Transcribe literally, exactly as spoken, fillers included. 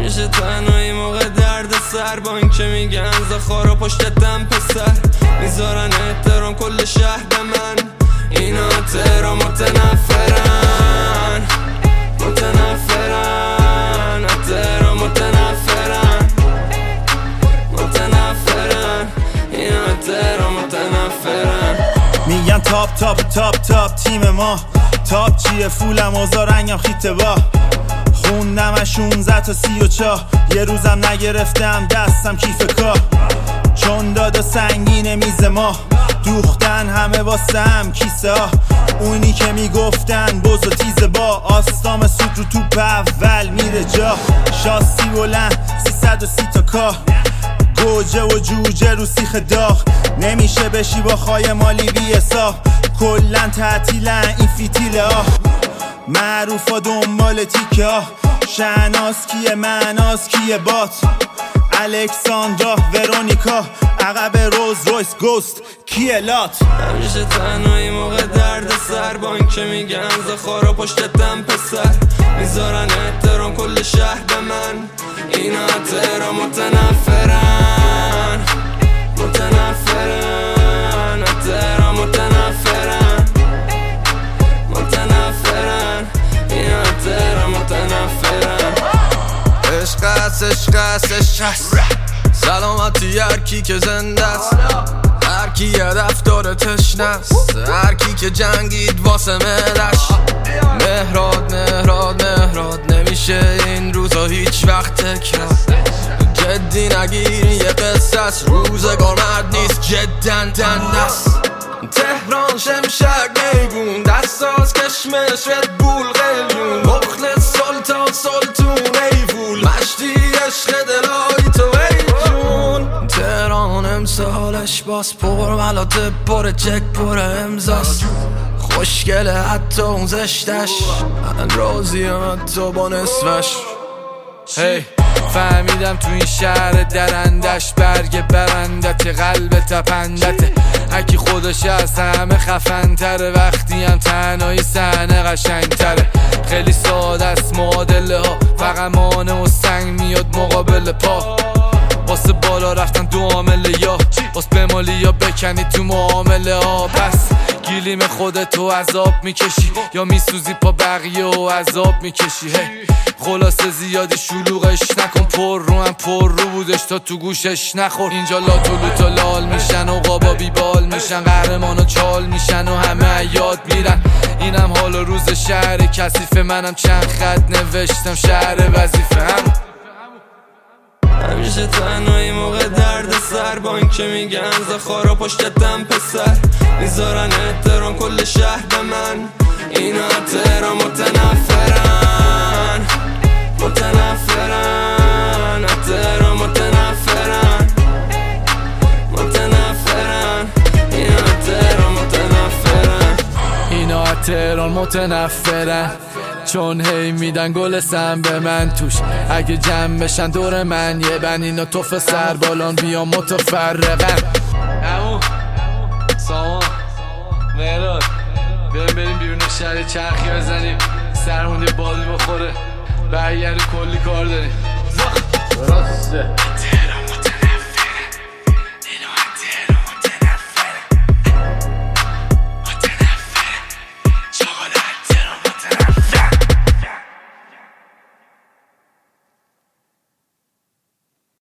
همیشه تنهایی موقع درد سر، با این که میگن زخارا پشت دم پسر، میذارن احترام کل شهر به من. اینا تهران متنفرن متنفرن تهران متنفرن متنفرن اینا تهران متنفرن. میگن تاپ تاپ تاپ تاپ تیم ما، تاپ چیه فولم اوزا رنگم خیته با، خوندم شونزده تا سی و چاه، یه روزم نگرفتم دستم کیف کاه، چون دادا سنگین میز ما، دوختن همه واسم کیسه ها، اونی که میگفتن بز و تیز با، آستام سود رو توپ اول میره جا، شاسی بلند سیصد و سی تا کاه، گوجه و جوجه رو سیخ داغ، نمیشه بشی با خای مالی بیسا، کلن تعطیلن این فیتیله ها، معروفا دنبال تیکه ها، شهناز کیه معناز کیه بات، الکساندرا ورونیکا، عقب روز رویس گوست کیه لات. همیشه تنهایی موقع درد سر، با این که میگن زخارا پشت دم پسر، میذارن احترام کل شهر به من. اینا تهران متنفرن متنفرن تهران متنفرن متنفرن اینا تهران متنفرن. عشق است عشق است عشق است، سلامتی هر کی که زنده است، هر کی هدف داره تشنه است، هر کی که جنگید واسه ملش. مهراد مهراد مهراد نمیشه این روزا هیچ وقت تکرار، جدی نگیری یه قصه است، روزگار مرد نیست جدن دند است. تهران شمشک میگون دستاز کشمش ردبول قلیون، مخلص سلطان سلطون ایفول، مشتی عشق دلایی تو ای جون. تهران امسالش باز پر ملاته پر چک پر امزاست، خوشگله حتی اون زشتش، من راضیم حتی با نصفش. هی فهمیدم تو این شهر درندش، برگ برندت قلب تپندته، هکی خودش از همه خفن تره، وقتی هم تنهایی صحنه قشنگ تره، خیلی ساده است معادله ها، فقط مانع و سنگ میاد مقابل پا، واسه بالا رفتن دو عامله، یا واسه بمالی یا بکنی تو معامله ها. پس گیلیم خودتو عذاب میکشی یا میسوزی پا بقیه و عذاب میکشی. هی خلاصه زیادی شلوغش نکن، پر رو هم پر رو بودش تا تو گوشش نخور. اینجا لاتولو تا لال میشن و قابا بیبال میشن، قهرمان و چال میشن و همه یاد میرن. اینم حال و روز شهر کثیف، منم چند خط نوشتم شهر وظیفه هم. همیشه تنهایی موقع درد سر، با این که میگن زخارا پشت دم پسر، میذارن احترام کل شهر به من. اینا تهران متنفرن متنفرن تهران متنفرن متنفرن اینا تهران متنفرن اینا تهران متنفرن، چون هی میدن گل سم به من توش، اگه جمع بشن دور من یه بند، اینا توف سر بالان بیان متفرقن. امو سامان مهراد بریم بریم بیرون شهر چرخی بزنیم، سرمون یه بادی بخوره، برگردیم کلی کار داریم. درسته.